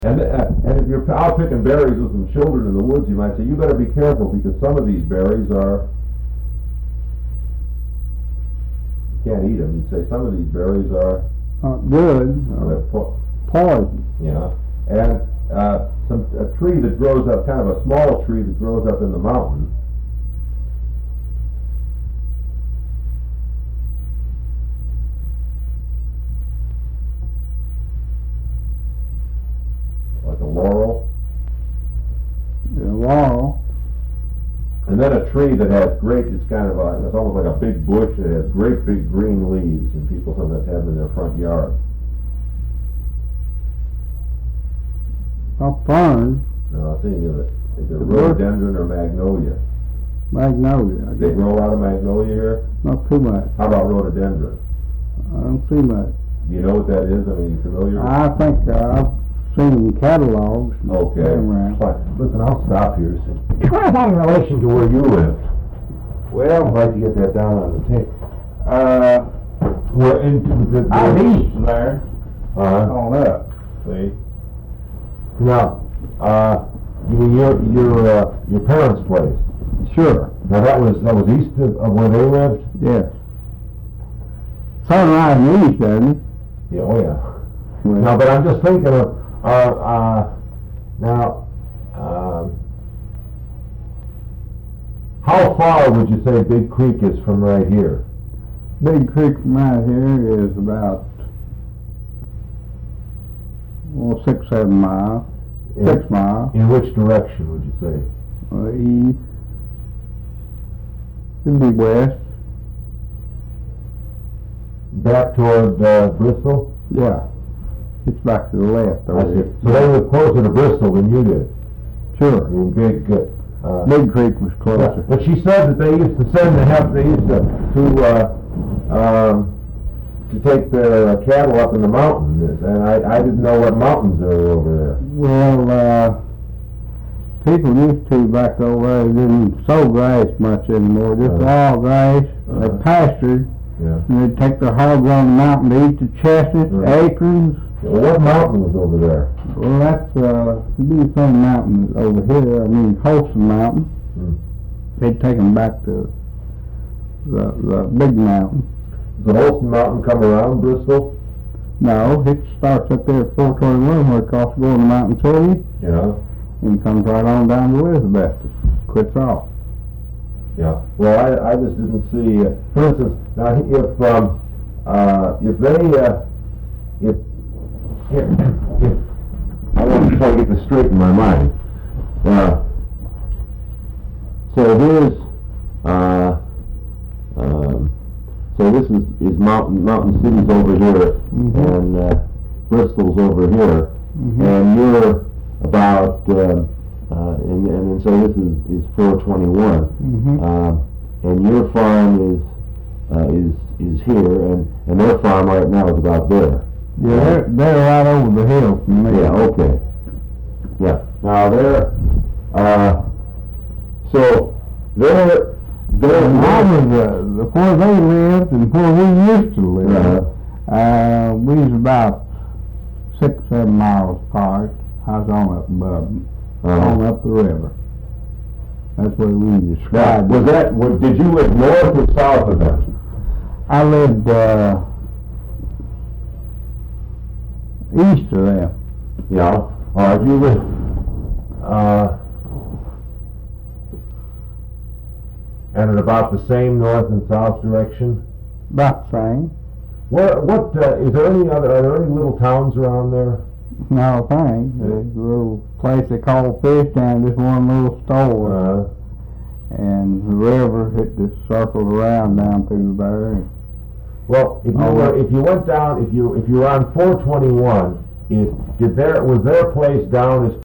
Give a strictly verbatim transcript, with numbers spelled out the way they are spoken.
And, uh, and if you're out picking berries with some children in the woods, you might say, you better be careful because some of these berries are, you can't eat them. You'd say some of these berries are, Not good. they're po- Poison. yeah. And uh, some a tree that grows up, kind of a small tree that grows up in the mountain. Like a laurel. Yeah, laurel. And then a tree that has great, it's kind of a, it's almost like a big bush that has great big green leaves, and people sometimes have them in their front yard. A fern. No, I was thinking of it, either The rhododendron or magnolia. Magnolia, I They guess. grow a lot of magnolia here? Not too much. How about rhododendron? I don't see much. Do you know what that is? I mean, you familiar? I think uh, I've seen catalogs. Okay. Around. Fine. Listen, I'll stop here. How is that in relation to where you lived? Well, I'd like to get that down on the tape. Uh, we're into the... Out east there. Uh-huh. On up. See? Now, uh, you mean your, your, uh, your parents' place? Sure. Now, that was, that was east of, of where they lived? Yes. Sunrise and east, doesn't it? Yeah, oh yeah. Well, No, but I'm just thinking of, uh, uh, now, um, how far would you say Big Creek is from right here? Big Creek from out here is about, well, six, seven miles. In, Six miles. in which direction would you say? Uh, east. It'd be west. Back toward uh, Bristol? Yeah. It's back to the left. I over see. there. So they were closer to Bristol than you did? I Sure. mean, big, uh, uh, Big Creek was yeah. closer. But she said that they used to send the help, they used to, to, uh, um, to take their uh, cattle up in the mountains, and I, I didn't know what mountains there were over there. Well, uh, people used to back over there, they didn't sow grass much anymore, just Uh-huh. all grass. They Uh-huh. pastured, Yeah. and they'd take their hogs on the mountain to eat the chestnuts, Right. acorns. Well, what mountain was over there? Well, that's, uh, it'd be the same mountain over here, I mean, Holston Mountain. Hmm. They'd take them back to the, the big mountain. Does the Holston Mountain come around Bristol? No, it starts up there at four twenty-one where it crosses going to Mountain City, Yeah. and comes right on down to Elizabeth, quits off. Yeah. Well, I, I just didn't see, uh, for instance, now if, um, uh, if they, uh, if, if, if, I want to try to get this straight in my mind. Uh, so here's, uh, um, so this is, is Mountain, Mountain City's over here, Mhm. and, uh, Bristol's over here, Mhm. and you're about, um, uh, and, and so this is, is four twenty-one. Mm-hmm. Um, and your farm is, uh, is, is here, and, and their farm right now is about there. Yeah, they're, they're right over the hill from me. Yeah, okay. Yeah, now they're, uh, so, they're, they're. And I was, uh, the- where they lived and where we used to live, uh, we was about six, seven miles apart. I was on up above them, Uh-huh. on up the river. That's where we Now, described was it. that, was, did you live north or south of them? I lived, uh, east of them. Yeah, all right, you live, uh, and at about the same north and south direction? About the same. Where, what, uh, is there any other, are there any little towns around there? No thing. There's a little place they call Fish Town, just one little store. Uh, And the river, it just circled around down through there. well, if you Oh, were, yeah. if you went down, if you, if you were on four twenty-one, is, did there, was there a place down as